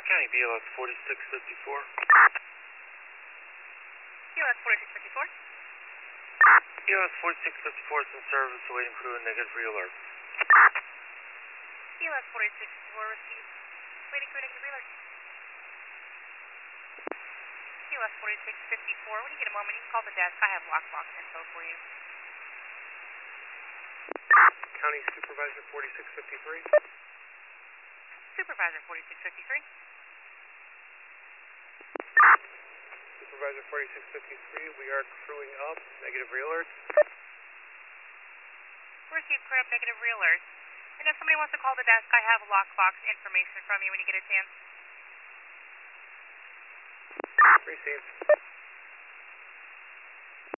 County, BLS 4654. BLS 4654. BLS 4654 is in service, awaiting crew and negative re-alert. BLS 4654 received. Waiting crew negative alert. BLS 4654. When you get a moment, you can call the desk. I have lockbox info for you. County Supervisor 4653. Supervisor 4653. Supervisor 4653, we are crewing up, negative re-alert. Received crew up, negative re-alert. And if somebody wants to call the desk, I have lockbox information from you when you get a chance. Received.